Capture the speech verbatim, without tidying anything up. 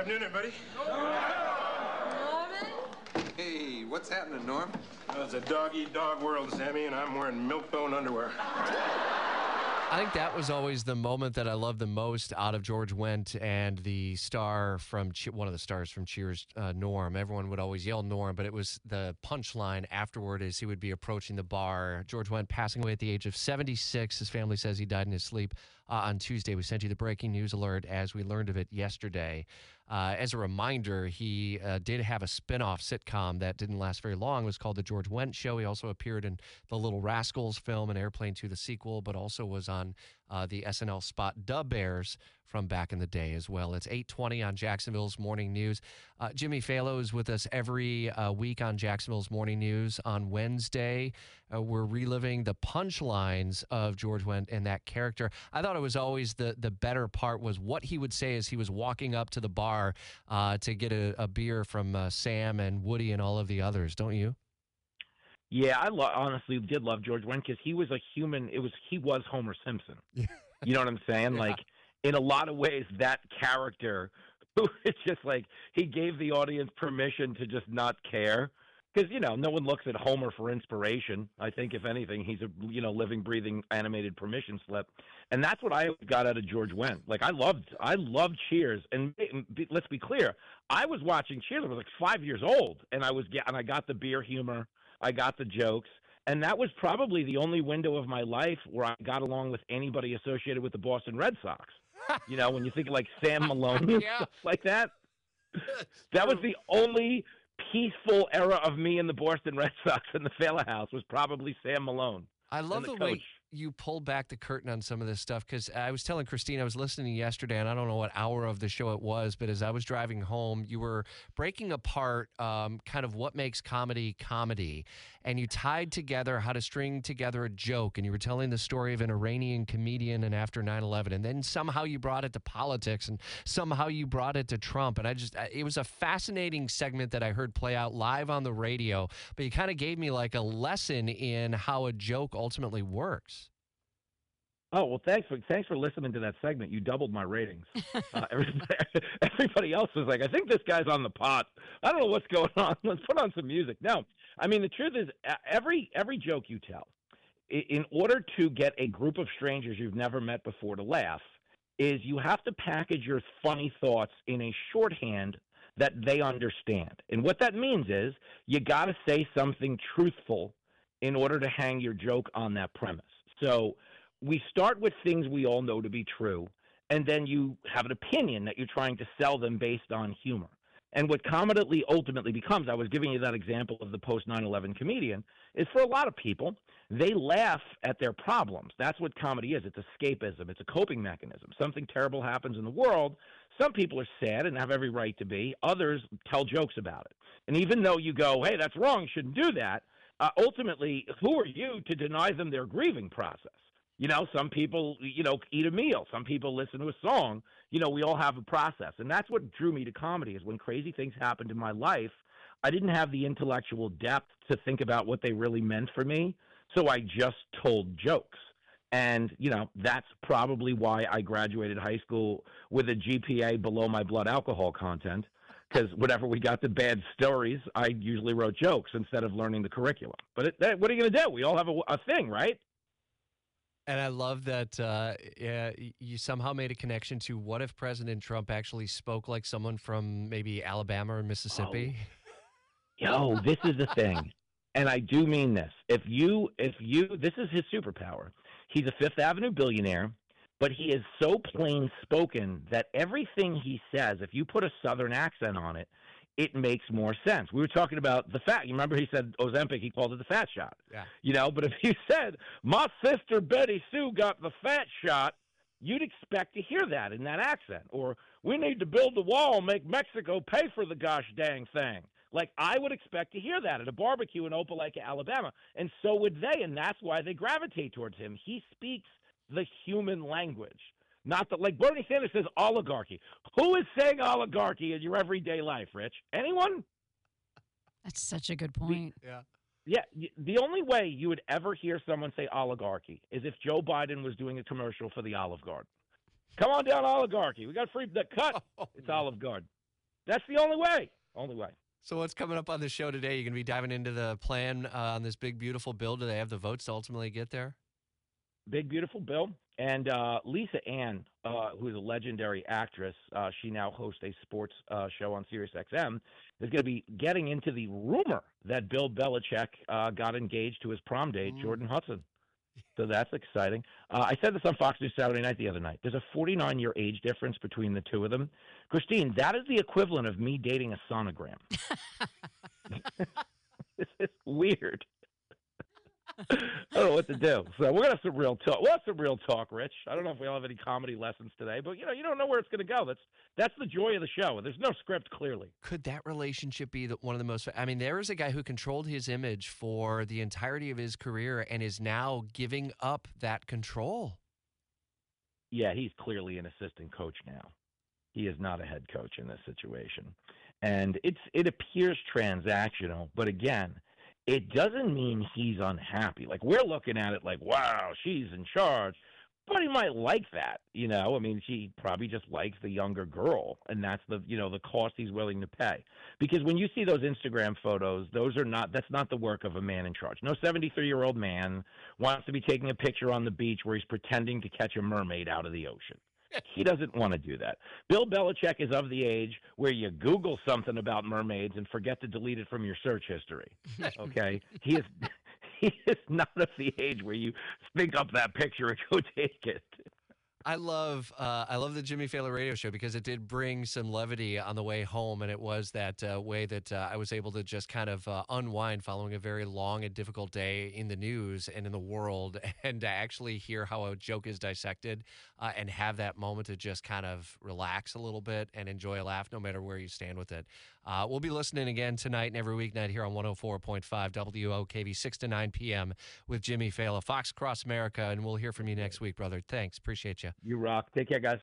Afternoon, everybody. Norman? Hey, what's happening, Norm? Well, it's a dog-eat-dog world, Sammy, and I'm wearing milk-bone underwear. I think that was always the moment that I loved the most out of George Wendt and the star from che- one of the stars from Cheers, uh, Norm. Everyone would always yell Norm, but it was the punchline afterward as he would be approaching the bar. George Wendt passing away at the age of seventy-six. His family says he died in his sleep uh, on Tuesday. We sent you the breaking news alert as we learned of it yesterday. Uh, as a reminder, he uh, did have a spin-off sitcom that didn't last very long. It was called The George Wendt Show. He also appeared in the Little Rascals film and Airplane two, the sequel, but also was on uh, the S N L spot Da Bears from back in the day as well. It's eight twenty on Jacksonville's Morning News. Uh, Jimmy Fallon is with us every uh, week on Jacksonville's Morning News. On Wednesday, uh, we're reliving the punchlines of George Wendt and that character. I thought it was always the, the better part was what he would say as he was walking up to the bar uh, to get a, a beer from uh, Sam and Woody and all of the others, don't you? Yeah, I lo- honestly did love George Wendt because he was a human. It was he was Homer Simpson. Yeah. You know what I'm saying? Yeah. Like in a lot of ways, that character, it's just like he gave the audience permission to just not care because you know no one looks at Homer for inspiration. I think if anything, he's a you know living, breathing, animated permission slip, and that's what I got out of George Wendt. Like I loved, I loved Cheers, and be, let's be clear, I was watching Cheers. I was like five years old, and I was and I got the beer humor. I got the jokes, and that was probably the only window of my life where I got along with anybody associated with the Boston Red Sox. You know, when you think of like Sam Malone and Yeah. stuff like that, that was the only peaceful era of me in the Boston Red Sox in the Fela House was probably Sam Malone. I love the the, way coach. you pulled back the curtain on some of this stuff because I was telling Christine, I was listening yesterday, and I don't know what hour of the show it was, but as I was driving home, you were breaking apart um, kind of what makes comedy comedy, and you tied together how to string together a joke, and you were telling the story of an Iranian comedian and after nine eleven, and then somehow you brought it to politics, and somehow you brought it to Trump, and I just, it was a fascinating segment that I heard play out live on the radio, but you kind of gave me like a lesson in how a joke ultimately works. Oh, well, thanks for thanks for listening to that segment. You doubled my ratings. Uh, everybody, everybody else was like, I think this guy's on the pot. I don't know what's going on. Let's put on some music. No, I mean, the truth is every every joke you tell, in order to get a group of strangers you've never met before to laugh, is you have to package your funny thoughts in a shorthand that they understand. And what that means is you got to say something truthful in order to hang your joke on that premise. So we start with things we all know to be true, and then you have an opinion that you're trying to sell them based on humor. And what comedy ultimately becomes, I was giving you that example of the post nine eleven comedian, is for a lot of people, they laugh at their problems. That's what comedy is. It's escapism. It's a coping mechanism. Something terrible happens in the world. Some people are sad and have every right to be. Others tell jokes about it. And even though you go, hey, that's wrong, you shouldn't do that, uh, ultimately, who are you to deny them their grieving process? You know, some people, you know, eat a meal. Some people listen to a song. You know, we all have a process. And that's what drew me to comedy is when crazy things happened in my life, I didn't have the intellectual depth to think about what they really meant for me. So I just told jokes. And, you know, that's probably why I graduated high school with a G P A below my blood alcohol content. Because whenever we got to bad stories, I usually wrote jokes instead of learning the curriculum. But it, that, what are you going to do? We all have a, a thing, right? And I love that uh, yeah, you somehow made a connection to what if President Trump actually spoke like someone from maybe Alabama or Mississippi? Oh. Yo, this is the thing. And I do mean this. If you, if you, this is his superpower. He's a Fifth Avenue billionaire, but he is so plain spoken that everything he says, if you put a Southern accent on it, it makes more sense. We were talking about the fat. You remember he said Ozempic, he called it the fat shot. Yeah. You know, but if you said, my sister Betty Sue got the fat shot, you'd expect to hear that in that accent. Or, we need to build the wall and make Mexico pay for the gosh dang thing. Like, I would expect to hear that at a barbecue in Opelika, Alabama. And so would they, and that's why they gravitate towards him. He speaks the human language. Not that, like Bernie Sanders says oligarchy. Who is saying oligarchy in your everyday life, Rich? Anyone? That's such a good point. Yeah. Yeah. The only way you would ever hear someone say oligarchy is if Joe Biden was doing a commercial for the Olive Garden. Come on down, oligarchy. We got free the cut. Oh, it's no. Olive Garden. That's the only way. Only way. So what's coming up on the show today? You're going to be diving into the plan uh, on this big, beautiful bill. Do they have the votes to ultimately get there? Big Beautiful Bill. And uh, Lisa Ann, uh, who is a legendary actress, uh, she now hosts a sports uh, show on Sirius X M, is going to be getting into the rumor that Bill Belichick uh, got engaged to his prom date, Mm. Jordan Hudson. So that's exciting. Uh, I said this on Fox News Saturday night the other night. There's a forty-nine-year age difference between the two of them. Christine, that is the equivalent of me dating a sonogram. This is weird. I don't know what to do. So we're gonna have some real talk. We'll have some real talk, Rich. I don't know if we all have any comedy lessons today, but you know, you don't know where it's gonna go. That's that's the joy of the show. There's no script, clearly. Could that relationship be the, one of the most? I mean, there is a guy who controlled his image for the entirety of his career and is now giving up that control. Yeah, he's clearly an assistant coach now. He is not a head coach in this situation, and it's it appears transactional, but again, it doesn't mean he's unhappy. Like, we're looking at it like, wow, she's in charge. But he might like that, you know? I mean, she probably just likes the younger girl, and that's the, you know, the cost he's willing to pay. Because when you see those Instagram photos, those are not, that's not the work of a man in charge. No seventy-three-year-old man wants to be taking a picture on the beach where he's pretending to catch a mermaid out of the ocean. He doesn't want to do that. Bill Belichick is of the age where you Google something about mermaids and forget to delete it from your search history. Okay? He is he is not of the age where you think up that picture and go take it. I love uh, I love the Jimmy Fallon radio show because it did bring some levity on the way home, and it was that uh, way that uh, I was able to just kind of uh, unwind following a very long and difficult day in the news and in the world, and to actually hear how a joke is dissected uh, and have that moment to just kind of relax a little bit and enjoy a laugh no matter where you stand with it. Uh, we'll be listening again tonight and every weeknight here on one oh four point five W O K V, six to nine p.m. with Jimmy Fallon, Fox Across America, and we'll hear from you next week, brother. Thanks. Appreciate you. You rock. Take care, guys.